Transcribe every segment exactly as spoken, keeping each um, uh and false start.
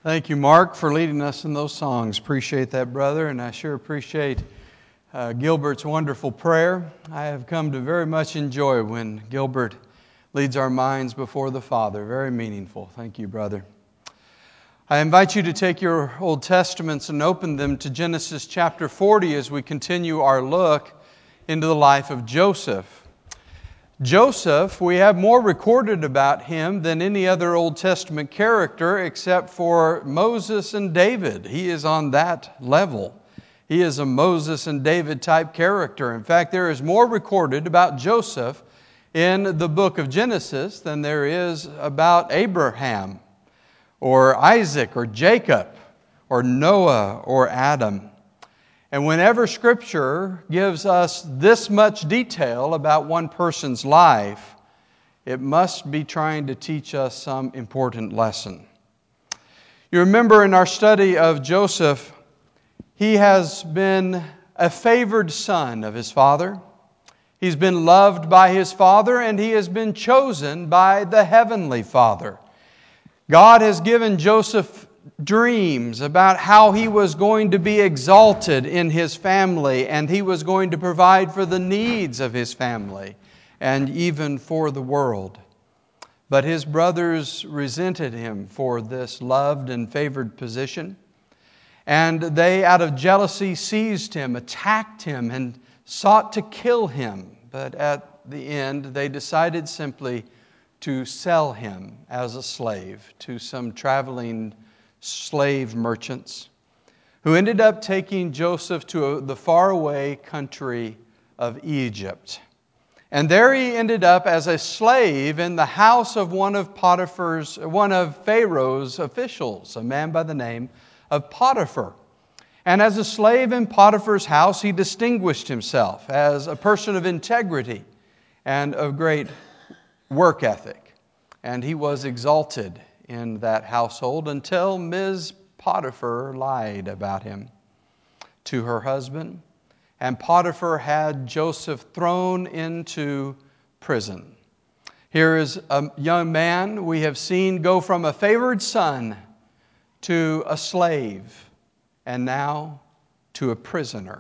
Thank you, Mark, for leading us in those songs. Appreciate that, brother, and I sure appreciate uh, Gilbert's wonderful prayer. I have come to very much enjoy when Gilbert leads our minds before the Father. Very meaningful. Thank you, brother. I invite you to take your Old Testaments and open them to Genesis chapter forty as we continue our look into the life of Joseph. Joseph, we have more recorded about him than any other Old Testament character except for Moses and David. He is on that level. He is a Moses and David type character. In fact, there is more recorded about Joseph in the book of Genesis than there is about Abraham or Isaac or Jacob or Noah or Adam. And whenever Scripture gives us this much detail about one person's life, it must be trying to teach us some important lesson. You remember in our study of Joseph, he has been a favored son of his father. He's been loved by his father, and he has been chosen by the heavenly Father. God has given Joseph dreams about how he was going to be exalted in his family, and he was going to provide for the needs of his family and even for the world. But his brothers resented him for this loved and favored position, and they, out of jealousy, seized him, attacked him, and sought to kill him. But at the end, they decided simply to sell him as a slave to some traveling slave merchants who ended up taking Joseph to the faraway country of Egypt. And there he ended up as a slave in the house of one of Potiphar's, one of Pharaoh's officials, a man by the name of Potiphar. And as a slave in Potiphar's house, he distinguished himself as a person of integrity and of great work ethic. And he was exalted in that household until Miz Potiphar lied about him to her husband. And Potiphar had Joseph thrown into prison. Here is a young man we have seen go from a favored son to a slave and now to a prisoner.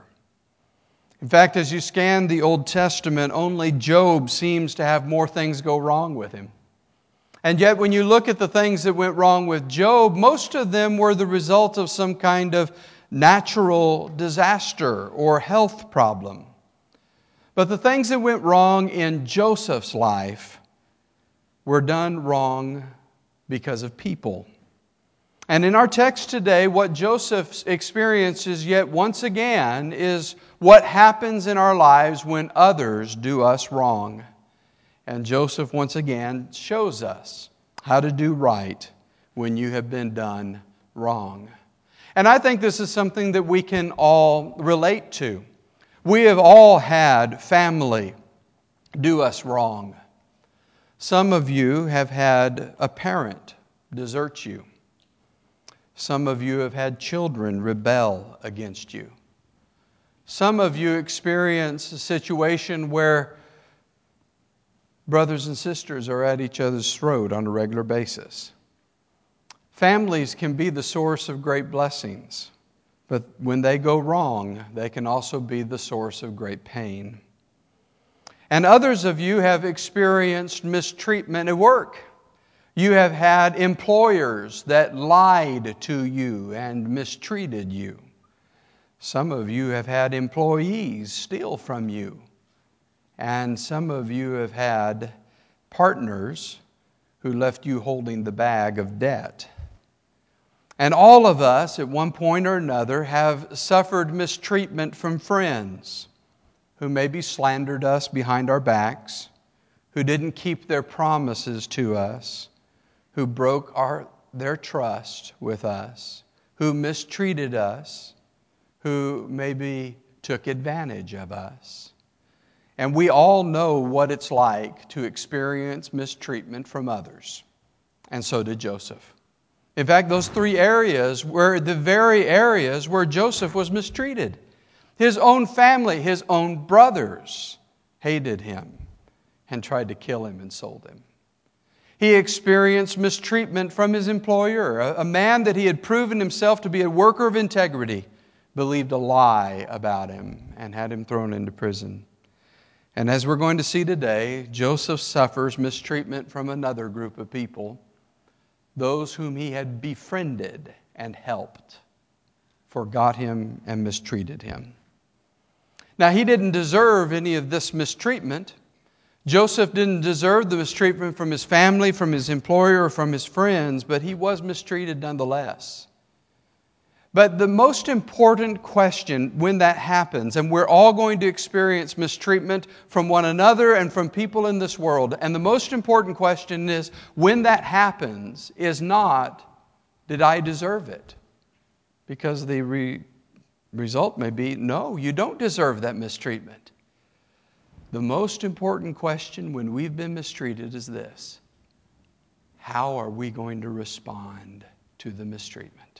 In fact, as you scan the Old Testament, only Job seems to have more things go wrong with him. And yet when you look at the things that went wrong with Job, most of them were the result of some kind of natural disaster or health problem. But the things that went wrong in Joseph's life were done wrong because of people. And in our text today, what Joseph experiences yet once again is what happens in our lives when others do us wrong. And Joseph once again shows us how to do right when you have been done wrong. And I think this is something that we can all relate to. We have all had family do us wrong. Some of you have had a parent desert you. Some of you have had children rebel against you. Some of you experience a situation where brothers and sisters are at each other's throat on a regular basis. Families can be the source of great blessings, but when they go wrong, they can also be the source of great pain. And others of you have experienced mistreatment at work. You have had employers that lied to you and mistreated you. Some of you have had employees steal from you. And some of you have had partners who left you holding the bag of debt. And all of us, at one point or another, have suffered mistreatment from friends who maybe slandered us behind our backs, who didn't keep their promises to us, who broke our, their trust with us, who mistreated us, who maybe took advantage of us. And we all know what it's like to experience mistreatment from others. And so did Joseph. In fact, those three areas were the very areas where Joseph was mistreated. His own family, his own brothers hated him and tried to kill him and sold him. He experienced mistreatment from his employer. A, a man that he had proven himself to be a worker of integrity believed a lie about him and had him thrown into prison. And as we're going to see today, Joseph suffers mistreatment from another group of people, those whom he had befriended and helped, forgot him and mistreated him. Now, he didn't deserve any of this mistreatment. Joseph didn't deserve the mistreatment from his family, from his employer, or from his friends, but he was mistreated nonetheless. But the most important question when that happens, and we're all going to experience mistreatment from one another and from people in this world, and the most important question is, when that happens, is not, did I deserve it? Because the re- result may be, no, you don't deserve that mistreatment. The most important question when we've been mistreated is this: how are we going to respond to the mistreatment?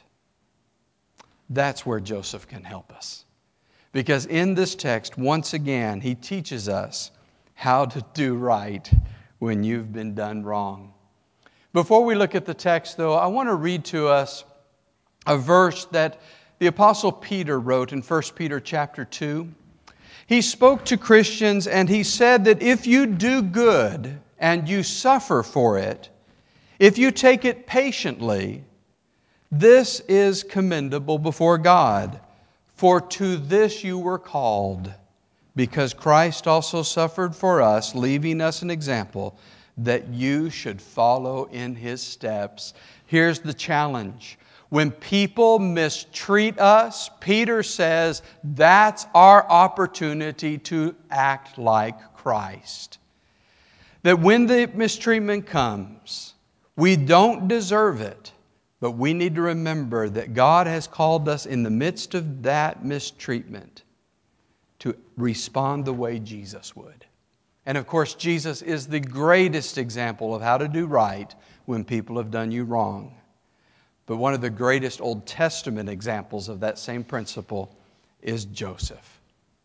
That's where Joseph can help us. Because in this text, once again, he teaches us how to do right when you've been done wrong. Before we look at the text, though, I want to read to us a verse that the Apostle Peter wrote in First Peter chapter two. He spoke to Christians and he said that if you do good and you suffer for it, if you take it patiently, this is commendable before God. For to this you were called, because Christ also suffered for us, leaving us an example that you should follow in His steps. Here's the challenge. When people mistreat us, Peter says that's our opportunity to act like Christ. That when the mistreatment comes, we don't deserve it, but we need to remember that God has called us in the midst of that mistreatment to respond the way Jesus would. And of course, Jesus is the greatest example of how to do right when people have done you wrong. But one of the greatest Old Testament examples of that same principle is Joseph.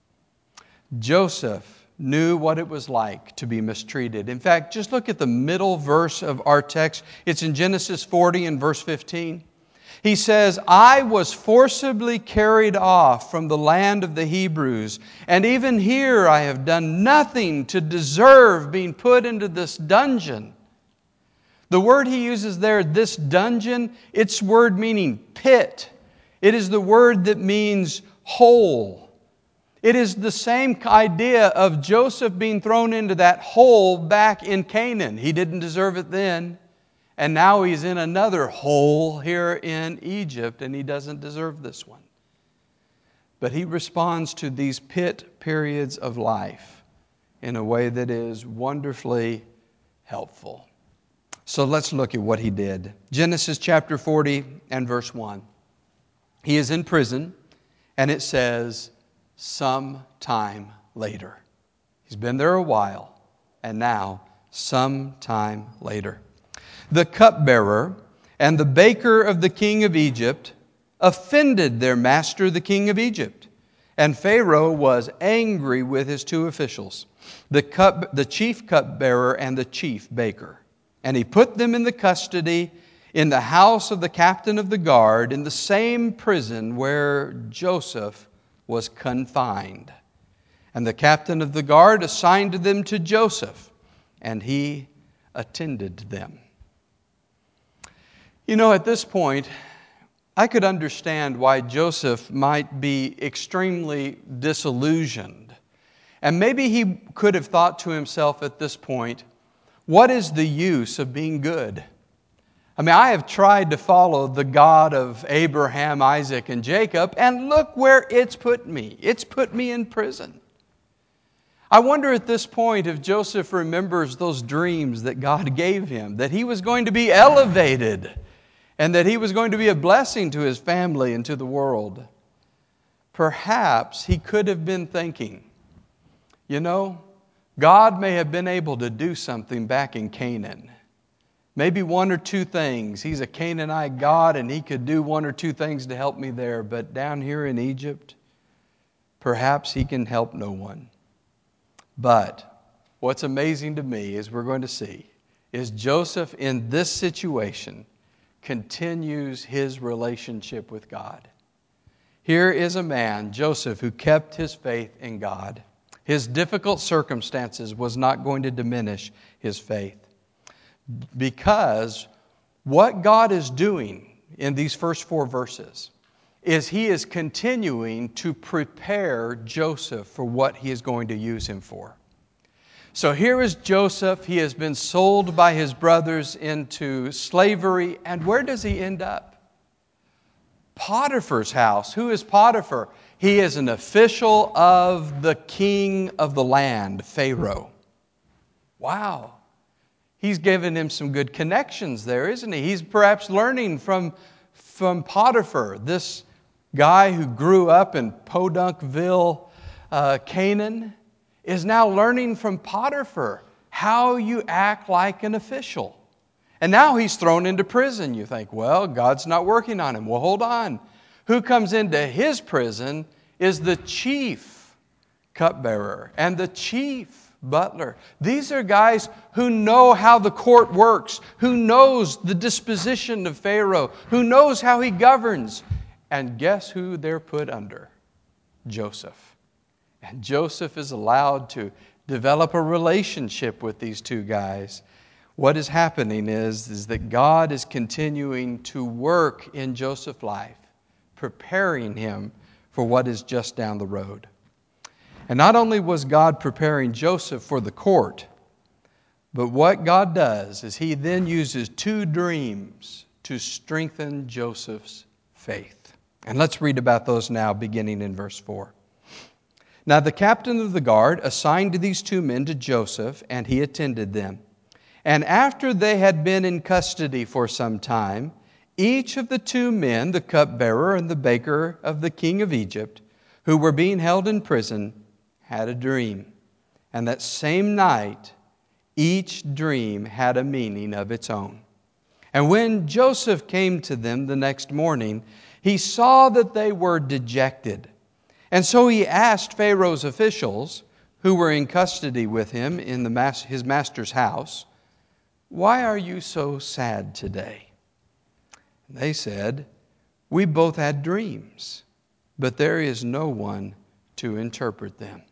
Joseph knew what it was like to be mistreated. In fact, just look at the middle verse of our text. It's in Genesis forty and verse fifteen. He says, I was forcibly carried off from the land of the Hebrews, and even here I have done nothing to deserve being put into this dungeon. The word he uses there, this dungeon, it's word meaning pit. It is the word that means hole. It is the same idea of Joseph being thrown into that hole back in Canaan. He didn't deserve it then. And now he's in another hole here in Egypt, and he doesn't deserve this one. But he responds to these pit periods of life in a way that is wonderfully helpful. So let's look at what he did. Genesis chapter forty and verse one. He is in prison, and it says, some time later. He's been there a while, and now, some time later. The cupbearer and the baker of the king of Egypt offended their master, the king of Egypt. And Pharaoh was angry with his two officials, the cup, the chief cupbearer and the chief baker. And he put them in the custody in the house of the captain of the guard, in the same prison where Joseph was confined. And the captain of the guard assigned them to Joseph, and he attended them. You know, at this point, I could understand why Joseph might be extremely disillusioned. And maybe he could have thought to himself at this point, what is the use of being good? I mean, I have tried to follow the God of Abraham, Isaac, and Jacob, and look where it's put me. It's put me in prison. I wonder at this point if Joseph remembers those dreams that God gave him, that he was going to be elevated and that he was going to be a blessing to his family and to the world. Perhaps he could have been thinking, you know, God may have been able to do something back in Canaan. Maybe one or two things. He's a Canaanite God and He could do one or two things to help me there. But down here in Egypt, perhaps He can help no one. But what's amazing to me, as we're going to see, is Joseph in this situation continues his relationship with God. Here is a man, Joseph, who kept his faith in God. His difficult circumstances was not going to diminish his faith. Because what God is doing in these first four verses is He is continuing to prepare Joseph for what He is going to use him for. So here is Joseph. He has been sold by his brothers into slavery. And where does he end up? Potiphar's house. Who is Potiphar? He is an official of the king of the land, Pharaoh. Wow. He's given him some good connections there, isn't he? He's perhaps learning from, from Potiphar, this guy who grew up in Podunkville, uh, Canaan, is now learning from Potiphar how you act like an official. And now he's thrown into prison. You think, well, God's not working on him. Well, hold on. Who comes into his prison is the chief cupbearer and the chief butler. These are guys who know how the court works, who knows the disposition of Pharaoh, who knows how he governs. And guess who they're put under? Joseph. And Joseph is allowed to develop a relationship with these two guys. What is happening is, is that God is continuing to work in Joseph's life, preparing him for what is just down the road. And not only was God preparing Joseph for the court, but what God does is He then uses two dreams to strengthen Joseph's faith. And let's read about those now, beginning in verse four. Now the captain of the guard assigned these two men to Joseph, and he attended them. And after they had been in custody for some time, each of the two men, the cupbearer and the baker of the king of Egypt, who were being held in prison, had a dream. And that same night, each dream had a meaning of its own. And when Joseph came to them the next morning, he saw that they were dejected. And so he asked Pharaoh's officials, who were in custody with him in the mas- his master's house, "Why are you so sad today?" And they said, "We both had dreams, but there is no one to interpret them."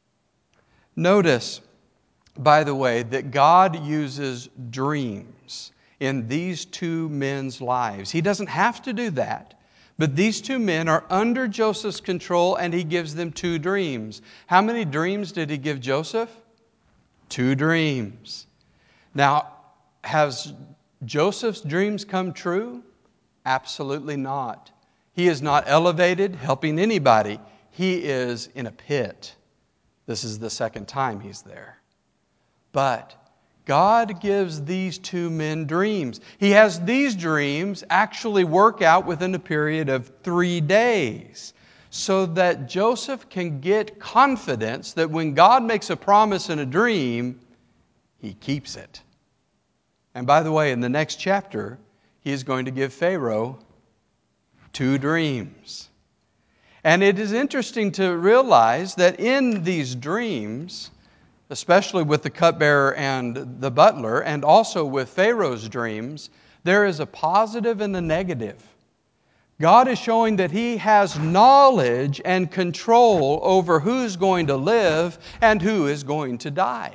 Notice, by the way, that God uses dreams in these two men's lives. He doesn't have to do that. But these two men are under Joseph's control, and he gives them two dreams. How many dreams did he give Joseph? Two dreams. Now, has Joseph's dreams come true? Absolutely not. He is not elevated, helping anybody. He is in a pit. This is the second time he's there. But God gives these two men dreams. He has these dreams actually work out within a period of three days so that Joseph can get confidence that when God makes a promise in a dream, He keeps it. And by the way, in the next chapter, He is going to give Pharaoh two dreams. And it is interesting to realize that in these dreams, especially with the cupbearer and the butler, and also with Pharaoh's dreams, there is a positive and a negative. God is showing that He has knowledge and control over who's going to live and who is going to die.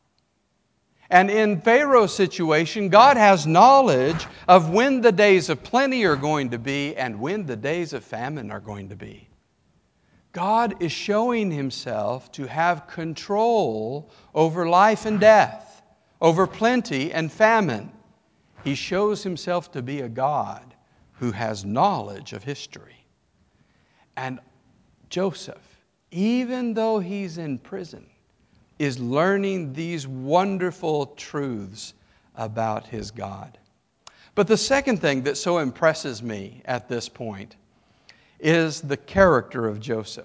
And in Pharaoh's situation, God has knowledge of when the days of plenty are going to be and when the days of famine are going to be. God is showing Himself to have control over life and death, over plenty and famine. He shows Himself to be a God who has knowledge of history. And Joseph, even though he's in prison, is learning these wonderful truths about his God. But the second thing that so impresses me at this point is the character of Joseph.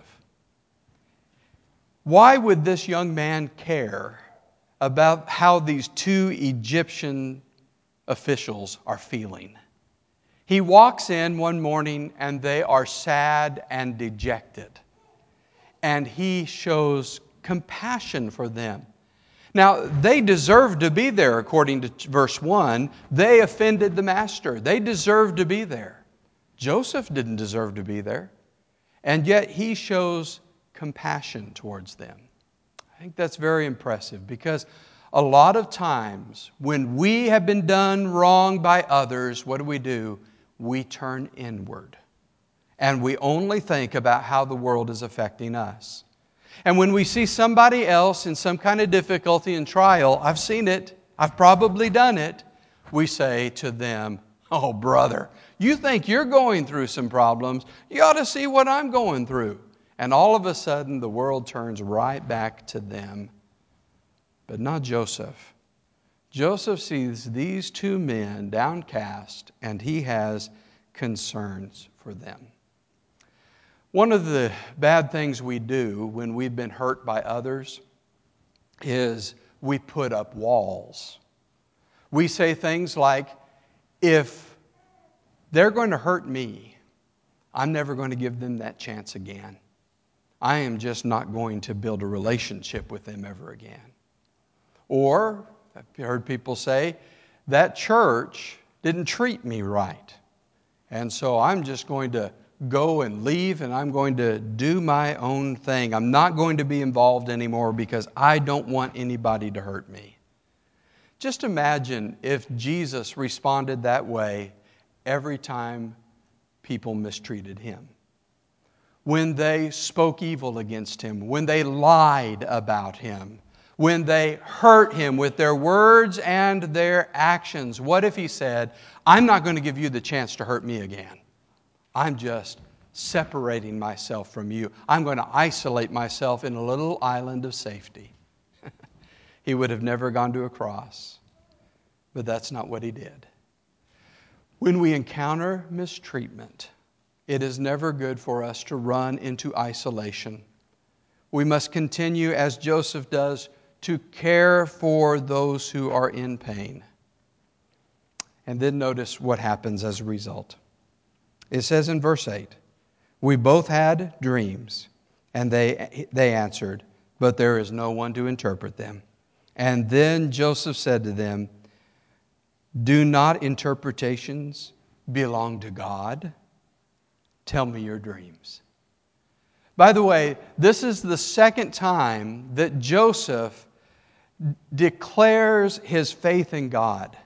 Why would this young man care about how these two Egyptian officials are feeling? He walks in one morning and they are sad and dejected. And he shows compassion for them. Now, they deserved to be there, according to verse one. They offended the master. They deserved to be there. Joseph didn't deserve to be there. And yet he shows compassion towards them. I think that's very impressive, because a lot of times when we have been done wrong by others, what do we do? We turn inward. And we only think about how the world is affecting us. And when we see somebody else in some kind of difficulty and trial, I've seen it, I've probably done it, we say to them, "Oh, brother, you think you're going through some problems. You ought to see what I'm going through." And all of a sudden, the world turns right back to them. But not Joseph. Joseph sees these two men downcast, and he has concerns for them. One of the bad things we do when we've been hurt by others is we put up walls. We say things like, if they're going to hurt me, I'm never going to give them that chance again. I am just not going to build a relationship with them ever again. Or, I've heard people say, that church didn't treat me right. And so I'm just going to go and leave, and I'm going to do my own thing. I'm not going to be involved anymore because I don't want anybody to hurt me. Just imagine if Jesus responded that way every time people mistreated Him. When they spoke evil against Him, when they lied about Him, when they hurt Him with their words and their actions. What if He said, "I'm not going to give you the chance to hurt me again. I'm just separating myself from you. I'm going to isolate myself in a little island of safety." He would have never gone to a cross. But that's not what He did. When we encounter mistreatment, it is never good for us to run into isolation. We must continue, as Joseph does, to care for those who are in pain. And then notice what happens as a result. It says in verse eight, "We both had dreams, and they, they answered, but there is no one to interpret them." And then Joseph said to them, "Do not interpretations belong to God? Tell me your dreams." By the way, this is the second time that Joseph declares his faith in God.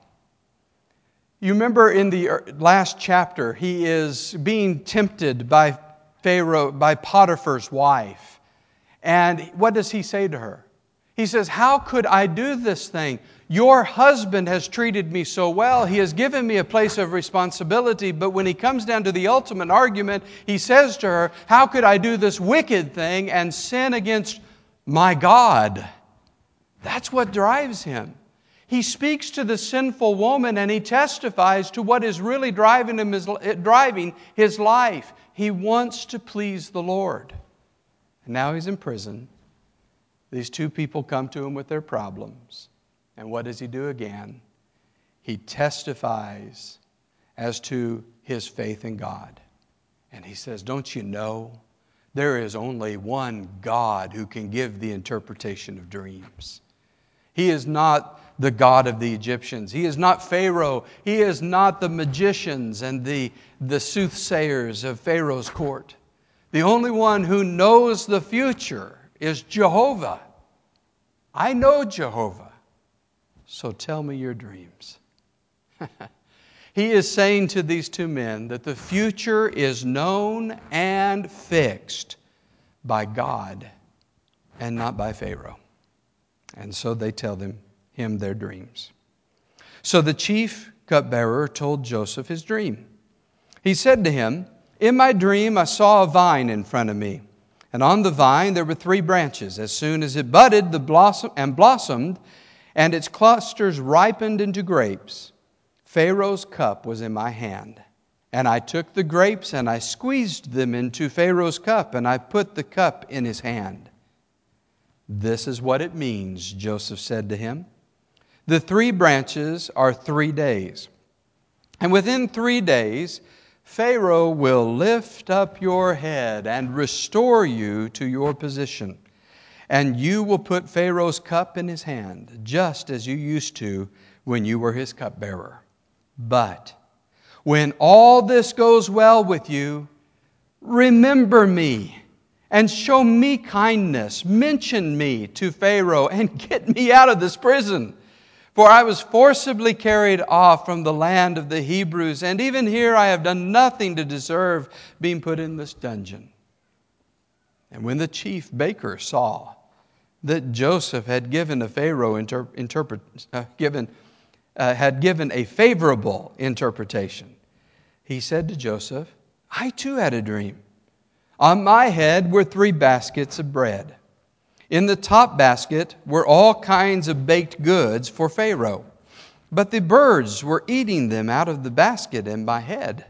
You remember in the last chapter, he is being tempted by Pharaoh, by Potiphar's wife. And what does he say to her? He says, "How could I do this thing? Your husband has treated me so well. He has given me a place of responsibility." But when he comes down to the ultimate argument, he says to her, "How could I do this wicked thing and sin against my God?" That's what drives him. He speaks to the sinful woman, and he testifies to what is really driving him, his, driving his life. He wants to please the Lord. And now he's in prison. These two people come to him with their problems. And what does he do again? He testifies as to his faith in God. And he says, "Don't you know, there is only one God who can give the interpretation of dreams. He is not the God of the Egyptians. He is not Pharaoh. He is not the magicians and the, the soothsayers of Pharaoh's court. The only one who knows the future is Jehovah. I know Jehovah. So tell me your dreams." He is saying to these two men that the future is known and fixed by God and not by Pharaoh. And so they tell them, him their dreams. So the chief cupbearer told Joseph his dream. He said to him, "In my dream I saw a vine in front of me, and on the vine there were three branches. As soon as it budded the blossom and blossomed, and its clusters ripened into grapes, Pharaoh's cup was in my hand. And I took the grapes and I squeezed them into Pharaoh's cup, and I put the cup in his hand." "This is what it means," Joseph said to him. "The three branches are three days. And within three days, Pharaoh will lift up your head and restore you to your position. and you will put Pharaoh's cup in his hand, just as you used to when you were his cupbearer. But when all this goes well with you, remember me and show me kindness. Mention me to Pharaoh and get me out of this prison. For I was forcibly carried off from the land of the Hebrews, and even here I have done nothing to deserve being put in this dungeon." And when the chief baker saw that Joseph had given a Pharaoh inter- interpret, uh, given, uh, had given a favorable interpretation, he said to Joseph, "I too had a dream. On my head were three baskets of bread. In the top basket were all kinds of baked goods for Pharaoh, but the birds were eating them out of the basket in my head."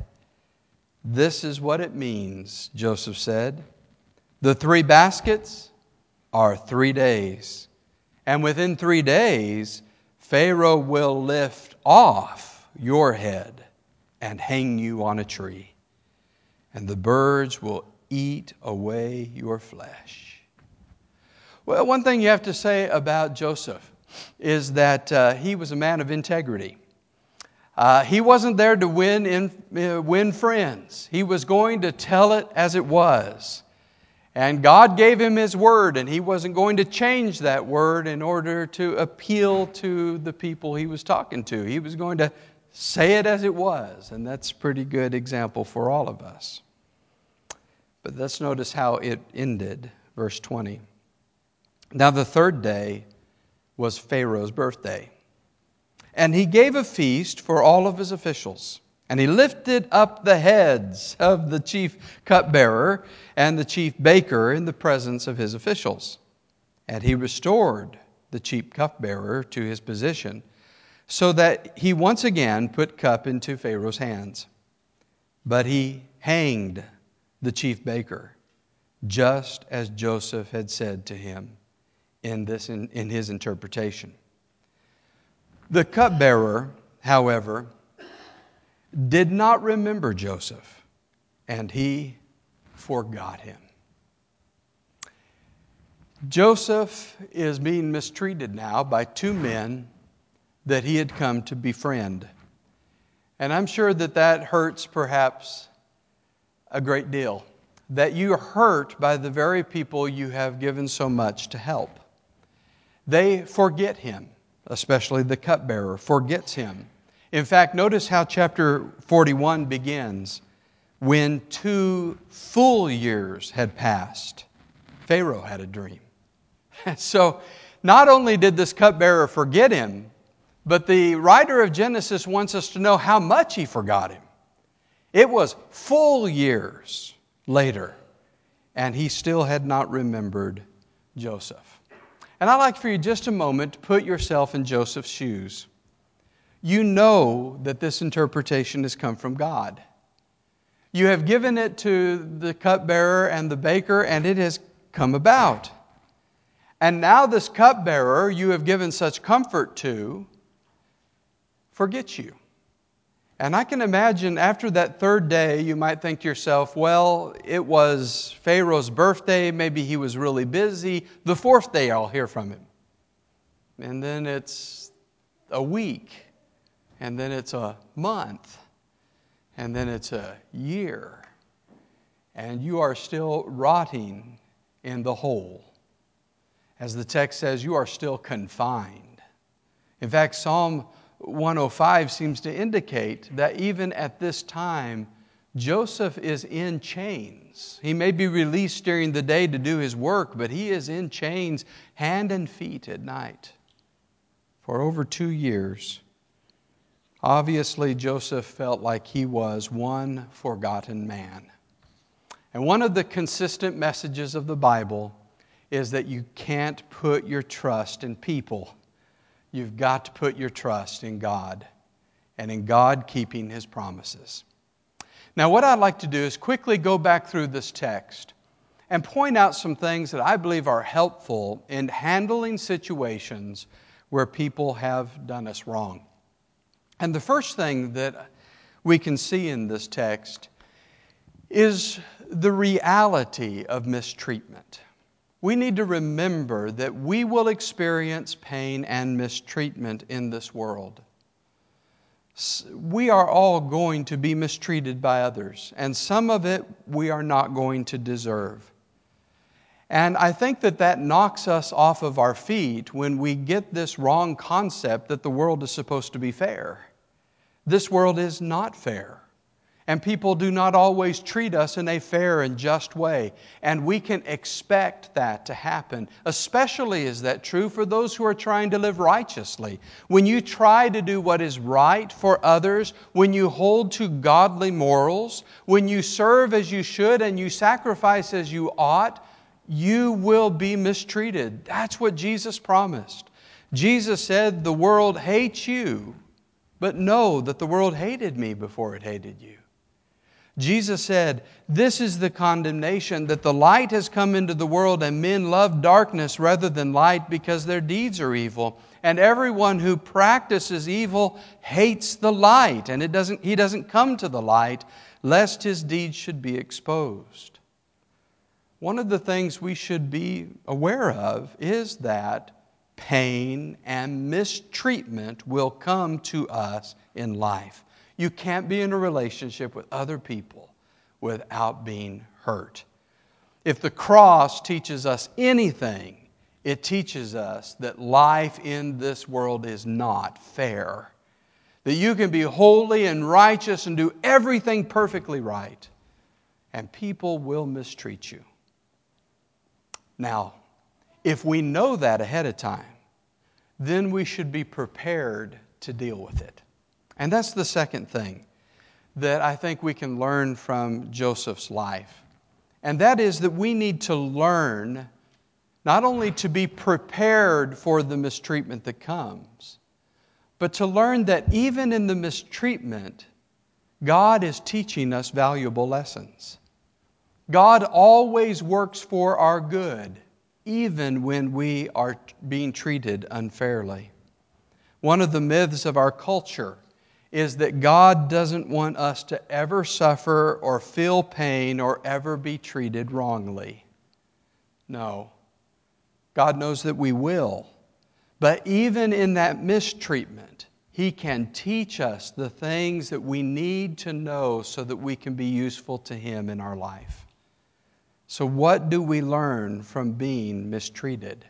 "This is what it means," Joseph said. "The three baskets are three days. And within three days, Pharaoh will lift off your head and hang you on a tree. And the birds will eat away your flesh." Well, one thing you have to say about Joseph is that uh, he was a man of integrity. Uh, he wasn't there to win, in, uh, win friends. He was going to tell it as it was. And God gave him His word, and he wasn't going to change that word in order to appeal to the people he was talking to. He was going to say it as it was, and that's a pretty good example for all of us. But let's notice how it ended, verse twenty. "Now the third day was Pharaoh's birthday, and he gave a feast for all of his officials. And he lifted up the heads of the chief cupbearer and the chief baker in the presence of his officials. And he restored the chief cupbearer to his position, so that he once again put cup into Pharaoh's hands. But he hanged the chief baker, just as Joseph had said to him in this in, in his interpretation. The cupbearer, however, did not remember Joseph, and he forgot him." Joseph is being mistreated now by two men that he had come to befriend. And I'm sure that that hurts perhaps a great deal, that you are hurt by the very people you have given so much to help. They forget him, especially the cupbearer forgets him. In fact, notice how chapter forty-one begins. When two full years had passed, Pharaoh had a dream. So not only did this cupbearer forget him, but the writer of Genesis wants us to know how much he forgot him. It was full years later, and he still had not remembered Joseph. And I'd like for you just a moment to put yourself in Joseph's shoes. You know that this interpretation has come from God. You have given it to the cupbearer and the baker, and it has come about. And now this cupbearer you have given such comfort to forgets you. And I can imagine after that third day, you might think to yourself, well, it was Pharaoh's birthday. Maybe he was really busy. The fourth day, I'll hear from him. And then it's a week. And then it's a month. And then it's a year. And you are still rotting in the hole. As the text says, you are still confined. In fact, Psalm one oh five seems to indicate that even at this time, Joseph is in chains. He may be released during the day to do his work, but he is in chains, hand and feet at night, for over two years. Obviously, Joseph felt like he was one forgotten man. And one of the consistent messages of the Bible is that you can't put your trust in people. You've got to put your trust in God and in God keeping His promises. Now, what I'd like to do is quickly go back through this text and point out some things that I believe are helpful in handling situations where people have done us wrong. And the first thing that we can see in this text is the reality of mistreatment. we need to remember that we will experience pain and mistreatment in this world. We are all going to be mistreated by others, and some of it we are not going to deserve. And I think that that knocks us off of our feet when we get this wrong concept that the world is supposed to be fair. This world is not fair. And people do not always treat us in a fair and just way. And we can expect that to happen. Especially is that true for those who are trying to live righteously. When you try to do what is right for others, when you hold to godly morals, when you serve as you should and you sacrifice as you ought, you will be mistreated. That's what Jesus promised. Jesus said, the world hates you, but know that the world hated me before it hated you. Jesus said, this is the condemnation, that the light has come into the world and men love darkness rather than light because their deeds are evil. And everyone who practices evil hates the light, and it doesn't, he doesn't come to the light lest his deeds should be exposed. One of the things we should be aware of is that pain and mistreatment will come to us in life. You can't be in a relationship with other people without being hurt. If the cross teaches us anything, it teaches us that life in this world is not fair. That you can be holy and righteous and do everything perfectly right, and people will mistreat you. Now, if we know that ahead of time, then we should be prepared to deal with it. And that's the second thing that I think we can learn from Joseph's life. And that is that we need to learn not only to be prepared for the mistreatment that comes, but to learn that even in the mistreatment, God is teaching us valuable lessons. God always works for our good, even when we are being treated unfairly. One of the myths of our culture is that God doesn't want us to ever suffer or feel pain or ever be treated wrongly. No. God knows that we will. But even in that mistreatment, He can teach us the things that we need to know so that we can be useful to Him in our life. So what do we learn from being mistreated?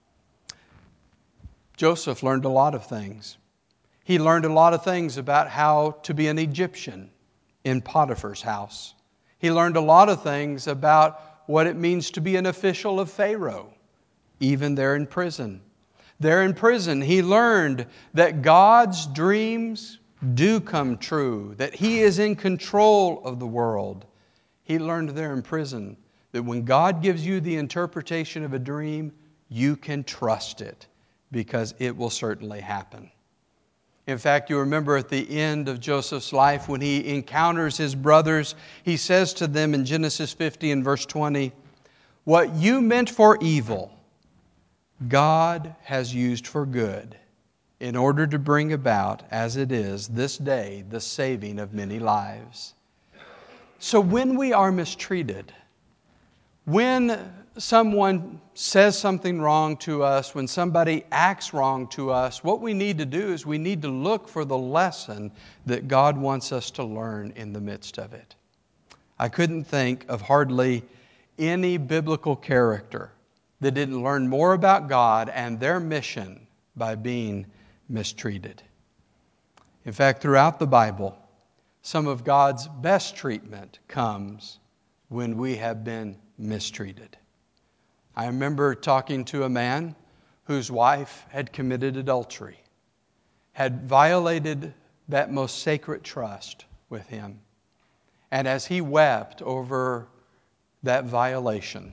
Joseph learned a lot of things. He learned a lot of things about how to be an Egyptian in Potiphar's house. He learned a lot of things about what it means to be an official of Pharaoh, even there in prison. There in prison, he learned that God's dreams do come true, that He is in control of the world. He learned there in prison that when God gives you the interpretation of a dream, you can trust it because it will certainly happen. In fact, you remember at the end of Joseph's life when he encounters his brothers, he says to them in Genesis fifty and verse twenty, "What you meant for evil, God has used for good in order to bring about, as it is this day, the saving of many lives." So when we are mistreated, when someone says something wrong to us, when somebody acts wrong to us, what we need to do is we need to look for the lesson that God wants us to learn in the midst of it. I couldn't think of hardly any biblical character that didn't learn more about God and their mission by being mistreated. In fact, throughout the Bible, some of God's best treatment comes when we have been mistreated. I remember talking to a man whose wife had committed adultery, had violated that most sacred trust with him. And as he wept over that violation,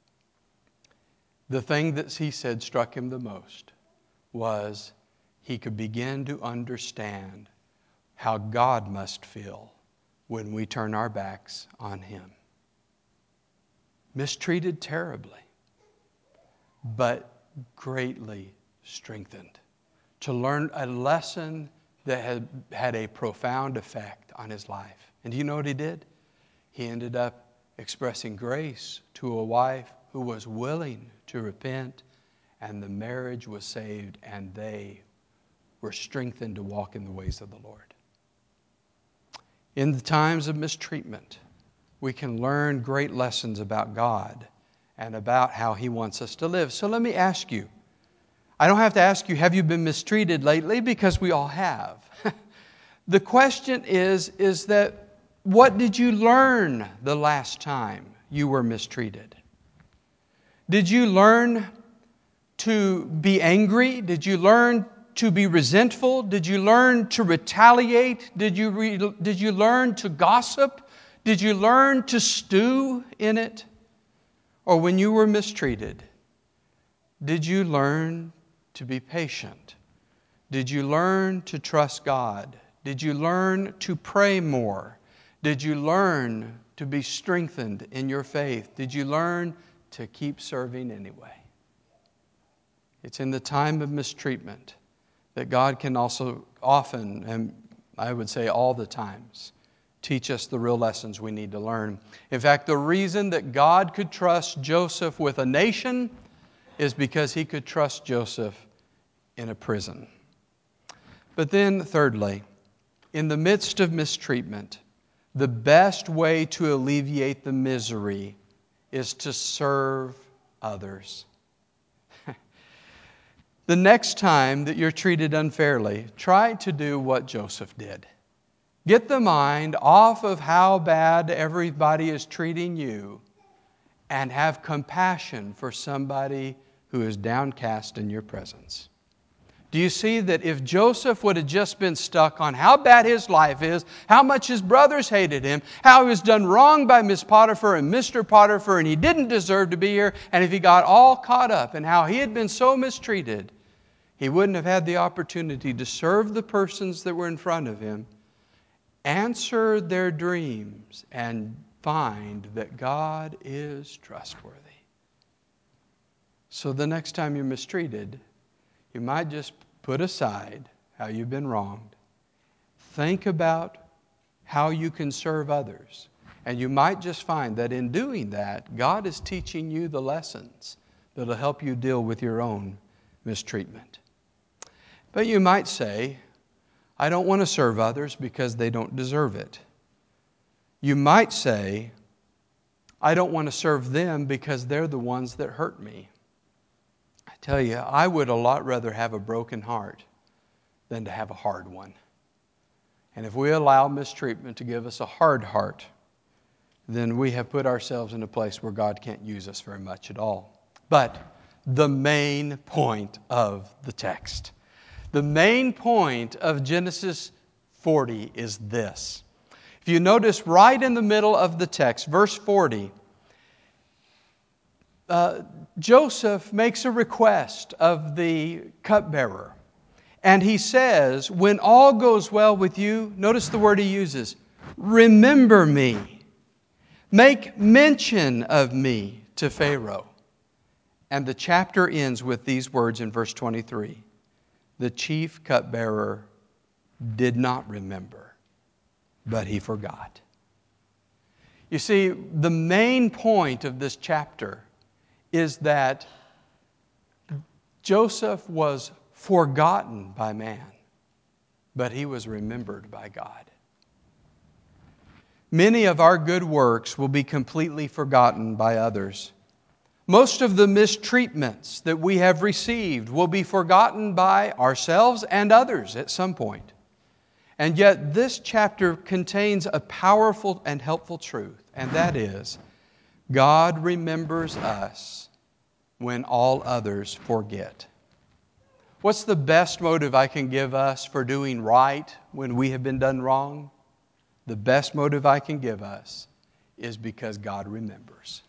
the thing that he said struck him the most was he could begin to understand how God must feel when we turn our backs on Him. Mistreated terribly, but greatly strengthened to learn a lesson that had had a profound effect on his life. And do you know what he did? He ended up expressing grace to a wife who who was willing to repent, and the marriage was saved, and they were strengthened to walk in the ways of the Lord. In the times of mistreatment, we can learn great lessons about God and about how He wants us to live. So let me ask you, I don't have to ask you, have you been mistreated lately? Because we all have. The question is, is that what did you learn the last time you were mistreated? Did you learn to be angry? Did you learn to be resentful? Did you learn to retaliate? Did you, re- did you learn to gossip? Did you learn to stew in it? Or when you were mistreated, did you learn to be patient? Did you learn to trust God? Did you learn to pray more? Did you learn to be strengthened in your faith? Did you learn to keep serving anyway? It's in the time of mistreatment that God can also often, and I would say all the times, teach us the real lessons we need to learn. In fact, the reason that God could trust Joseph with a nation is because He could trust Joseph in a prison. But then, thirdly, in the midst of mistreatment, the best way to alleviate the misery is to serve others. The next time that you're treated unfairly, try to do what Joseph did. Get the mind off of how bad everybody is treating you and have compassion for somebody who is downcast in your presence. Do you see that if Joseph would have just been stuck on how bad his life is, how much his brothers hated him, how he was done wrong by Miss Potiphar and Mister Potiphar and he didn't deserve to be here, and if he got all caught up in how he had been so mistreated, he wouldn't have had the opportunity to serve the persons that were in front of him, answer their dreams, and find that God is trustworthy. So the next time you're mistreated, you might just put aside how you've been wronged. Think about how you can serve others. And you might just find that in doing that, God is teaching you the lessons that will help you deal with your own mistreatment. But you might say, I don't want to serve others because they don't deserve it. You might say, I don't want to serve them because they're the ones that hurt me. I tell you, I would a lot rather have a broken heart than to have a hard one. And if we allow mistreatment to give us a hard heart, then we have put ourselves in a place where God can't use us very much at all. But the main point of the text, the main point of Genesis forty is this. If you notice right in the middle of the text, verse forty, uh, Joseph makes a request of the cupbearer. And he says, when all goes well with you, notice the word he uses, remember me. Make mention of me to Pharaoh. And the chapter ends with these words in verse twenty-three. The chief cupbearer did not remember, but he forgot. You see, the main point of this chapter is that Joseph was forgotten by man, but he was remembered by God. Many of our good works will be completely forgotten by others. Most of the mistreatments that we have received will be forgotten by ourselves and others at some point. And yet this chapter contains a powerful and helpful truth, and that is, God remembers us when all others forget. What's the best motive I can give us for doing right when we have been done wrong? The best motive I can give us is because God remembers.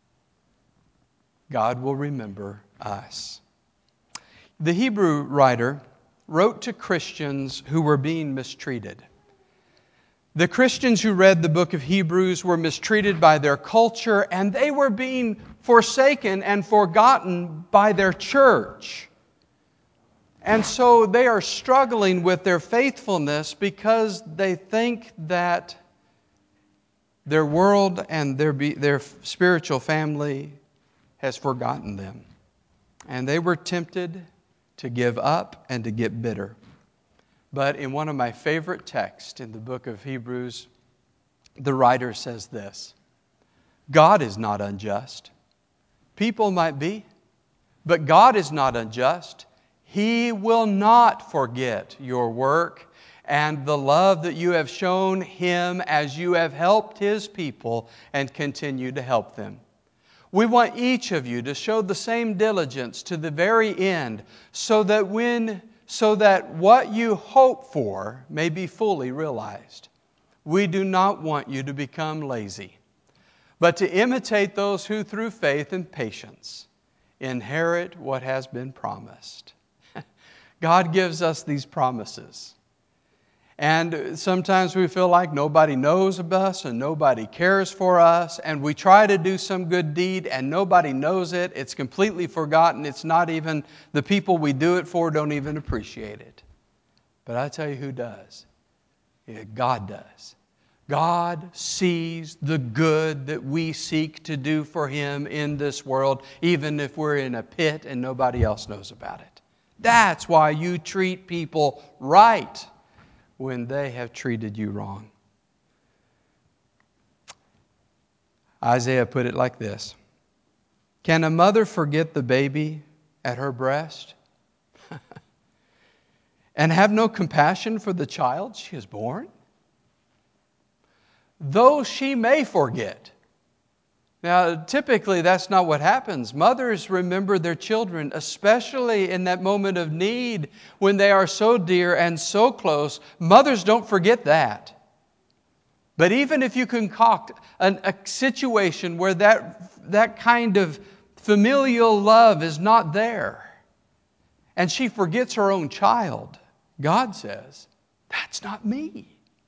God will remember us. The Hebrew writer wrote to Christians who were being mistreated. The Christians who read the book of Hebrews were mistreated by their culture, and they were being forsaken and forgotten by their church. And so they are struggling with their faithfulness because they think that their world and their, their spiritual family has forgotten them. And they were tempted to give up and to get bitter. But in one of my favorite texts in the book of Hebrews, the writer says this: God is not unjust. People might be, but God is not unjust. He will not forget your work and the love that you have shown Him as you have helped His people and continue to help them. We want each of you to show the same diligence to the very end, so that when so that what you hope for may be fully realized. We do not want you to become lazy, but to imitate those who through faith and patience inherit what has been promised. God gives us these promises. And sometimes we feel like nobody knows of us and nobody cares for us, and we try to do some good deed and nobody knows it. It's completely forgotten. It's not even, the people we do it for don't even appreciate it. But I tell you who does. Yeah, God does. God sees the good that we seek to do for Him in this world, even if we're in a pit and nobody else knows about it. That's why you treat people right when they have treated you wrong. Isaiah put it like this: can a mother forget the baby at her breast and have no compassion for the child she has born? Though she may forget. Now, typically that's not what happens. Mothers remember their children, especially in that moment of need when they are so dear and so close. Mothers don't forget that. But even if you concoct an, a situation where that, that kind of familial love is not there, and she forgets her own child, God says, that's not me.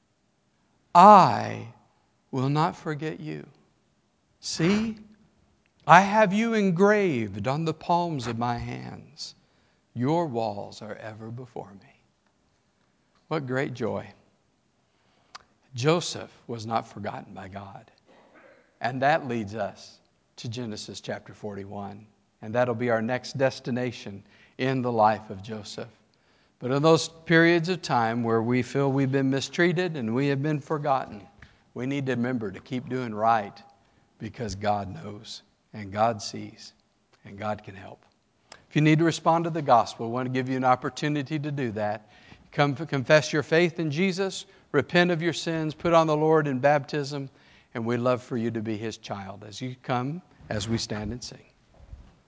I will not forget you. See, I have you engraved on the palms of my hands. Your walls are ever before me. What great joy. Joseph was not forgotten by God. And that leads us to Genesis chapter forty-one. And that'll be our next destination in the life of Joseph. But in those periods of time where we feel we've been mistreated and we have been forgotten, we need to remember to keep doing right, because God knows and God sees and God can help. If you need to respond to the gospel, I want to give you an opportunity to do that. Come confess your faith in Jesus, repent of your sins, put on the Lord in baptism, and we'd love for you to be His child as you come, as we stand and sing.